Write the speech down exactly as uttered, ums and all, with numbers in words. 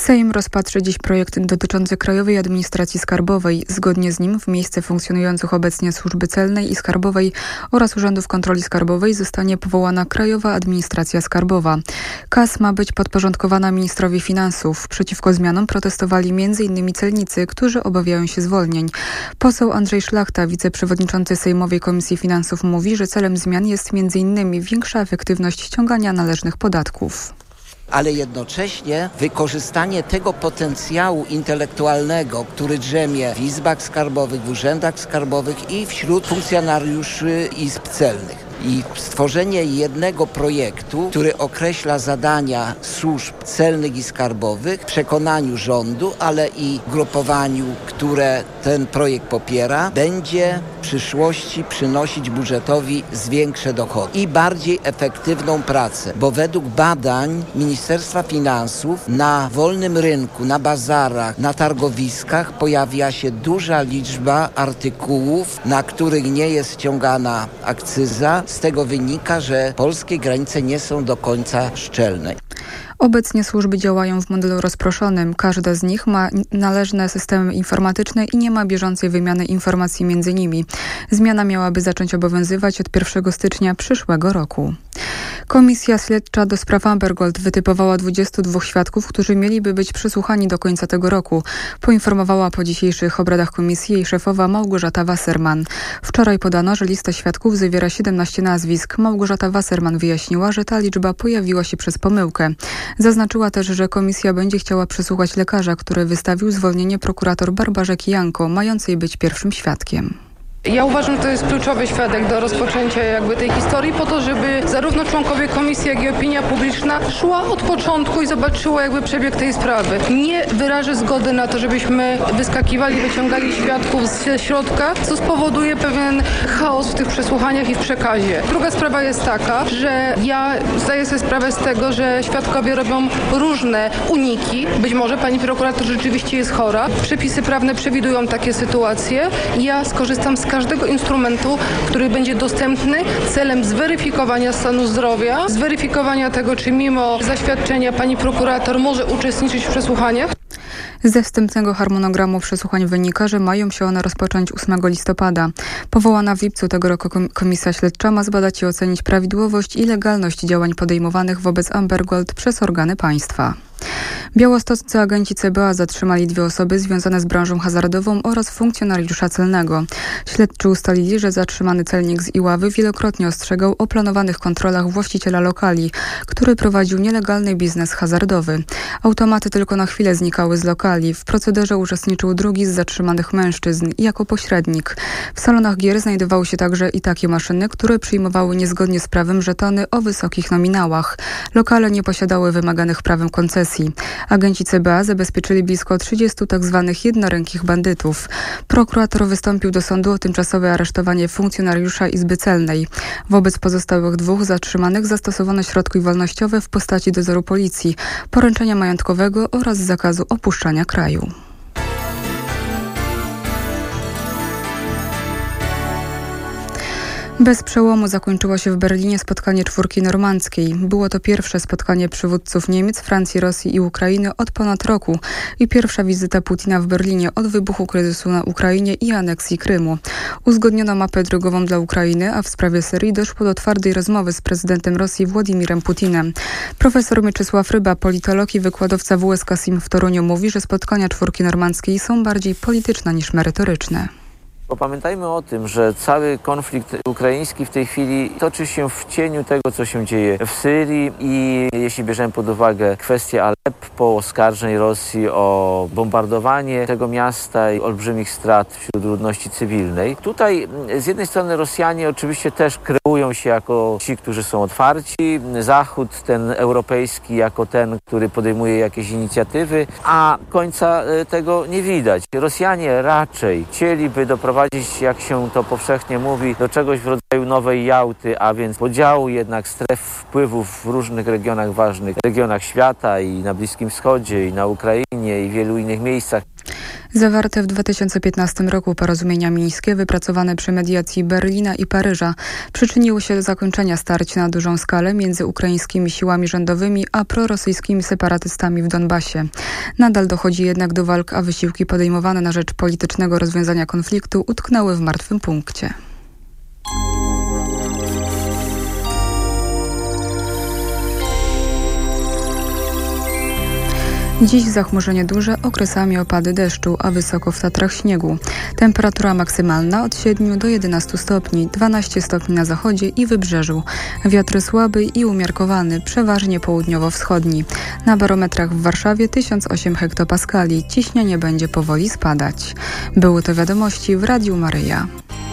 Sejm rozpatrzy dziś projekt dotyczący Krajowej Administracji Skarbowej. Zgodnie z nim w miejsce funkcjonujących obecnie Służby Celnej i Skarbowej oraz Urzędów Kontroli Skarbowej zostanie powołana Krajowa Administracja Skarbowa. K A S ma być podporządkowana ministrowi finansów. Przeciwko zmianom protestowali m in celnicy, którzy obawiają się zwolnień. Poseł Andrzej Szlachta, wiceprzewodniczący Sejmowej Komisji Finansów, mówi, że celem zmian jest m in większa efektywność ściągania należnych podatków. Ale jednocześnie wykorzystanie tego potencjału intelektualnego, który drzemie w izbach skarbowych, w urzędach skarbowych i wśród funkcjonariuszy izb celnych. I stworzenie jednego projektu, który określa zadania służb celnych i skarbowych w przekonaniu rządu, ale i grupowaniu, które ten projekt popiera, będzie w przyszłości przynosić budżetowi większe dochody i bardziej efektywną pracę, bo według badań Ministerstwa Finansów na wolnym rynku, na bazarach, na targowiskach pojawia się duża liczba artykułów, na których nie jest ściągana akcyza. Z tego wynika, że polskie granice nie są do końca szczelne. Obecnie służby działają w modelu rozproszonym. Każda z nich ma należne systemy informatyczne i nie ma bieżącej wymiany informacji między nimi. Zmiana miałaby zacząć obowiązywać od pierwszego stycznia przyszłego roku. Komisja Śledcza do spraw Amber Gold wytypowała dwudziestu dwóch świadków, którzy mieliby być przesłuchani do końca tego roku. Poinformowała po dzisiejszych obradach komisji jej szefowa Małgorzata Wasserman. Wczoraj podano, że lista świadków zawiera siedemnaście nazwisk. Małgorzata Wasserman wyjaśniła, że ta liczba pojawiła się przez pomyłkę. Zaznaczyła też, że komisja będzie chciała przesłuchać lekarza, który wystawił zwolnienie prokurator Barbarze Kijanko, mającej być pierwszym świadkiem. Ja uważam, że to jest kluczowy świadek do rozpoczęcia jakby tej historii po to, żeby zarówno członkowie komisji, jak i opinia publiczna szła od początku i zobaczyła jakby przebieg tej sprawy. Nie wyrażę zgody na to, żebyśmy wyskakiwali, wyciągali świadków ze środka, co spowoduje pewien chaos w tych przesłuchaniach i w przekazie. Druga sprawa jest taka, że ja zdaję sobie sprawę z tego, że świadkowie robią różne uniki. Być może pani prokurator rzeczywiście jest chora. Przepisy prawne przewidują takie sytuacje. Ja skorzystam z każdego instrumentu, który będzie dostępny celem zweryfikowania stanu zdrowia, zweryfikowania tego, czy mimo zaświadczenia pani prokurator może uczestniczyć w przesłuchaniach. Ze wstępnego harmonogramu przesłuchań wynika, że mają się one rozpocząć ósmego listopada. Powołana w lipcu tego roku komisja śledcza ma zbadać i ocenić prawidłowość i legalność działań podejmowanych wobec Amber Gold przez organy państwa. Białostoccy agenci C B A zatrzymali dwie osoby związane z branżą hazardową oraz funkcjonariusza celnego. Śledczy ustalili, że zatrzymany celnik z Iławy wielokrotnie ostrzegał o planowanych kontrolach właściciela lokali, który prowadził nielegalny biznes hazardowy. Automaty tylko na chwilę znikały z lokali. W procederze uczestniczył drugi z zatrzymanych mężczyzn jako pośrednik. W salonach gier znajdowały się także i takie maszyny, które przyjmowały niezgodnie z prawem żetony o wysokich nominałach. Lokale nie posiadały wymaganych prawem koncesji. Agenci C B A zabezpieczyli blisko trzydziestu tzw. jednorękich bandytów. Prokurator wystąpił do sądu o tymczasowe aresztowanie funkcjonariusza Izby Celnej. Wobec pozostałych dwóch zatrzymanych zastosowano środki wolnościowe w postaci dozoru policji, poręczenia majątkowego oraz zakazu opuszczania kraju. Bez przełomu zakończyło się w Berlinie spotkanie czwórki normandzkiej. Było to pierwsze spotkanie przywódców Niemiec, Francji, Rosji i Ukrainy od ponad roku i pierwsza wizyta Putina w Berlinie od wybuchu kryzysu na Ukrainie i aneksji Krymu. Uzgodniono mapę drogową dla Ukrainy, a w sprawie Syrii doszło do twardej rozmowy z prezydentem Rosji Władimirem Putinem. Profesor Mieczysław Ryba, politolog i wykładowca W S K S I M w Toruniu, mówi, że spotkania czwórki normandzkiej są bardziej polityczne niż merytoryczne. Bo pamiętajmy o tym, że cały konflikt ukraiński w tej chwili toczy się w cieniu tego, co się dzieje w Syrii i jeśli bierzemy pod uwagę kwestię Aleppo, oskarżeń Rosji o bombardowanie tego miasta i olbrzymich strat wśród ludności cywilnej. Tutaj z jednej strony Rosjanie oczywiście też kreują się jako ci, którzy są otwarci, Zachód ten europejski jako ten, który podejmuje jakieś inicjatywy, a końca tego nie widać. Rosjanie raczej chcieliby doprowadzić, jak się to powszechnie mówi, do czegoś w rodzaju nowej Jałty, a więc podziału jednak stref wpływów w różnych regionach, ważnych regionach świata i na Bliskim Wschodzie, i na Ukrainie, i w wielu innych miejscach. Zawarte w dwa tysiące piętnastym roku porozumienia mińskie wypracowane przy mediacji Berlina i Paryża przyczyniły się do zakończenia starć na dużą skalę między ukraińskimi siłami rządowymi a prorosyjskimi separatystami w Donbasie. Nadal dochodzi jednak do walk, a wysiłki podejmowane na rzecz politycznego rozwiązania konfliktu utknęły w martwym punkcie. Dziś zachmurzenie duże, okresami opady deszczu, a wysoko w Tatrach śniegu. Temperatura maksymalna od siedmiu do jedenastu stopni, dwanaście stopni na zachodzie i wybrzeżu. Wiatr słaby i umiarkowany, przeważnie południowo-wschodni. Na barometrach w Warszawie tysiąc osiem hektopaskali. Ciśnienie będzie powoli spadać. Były to wiadomości w Radiu Maryja.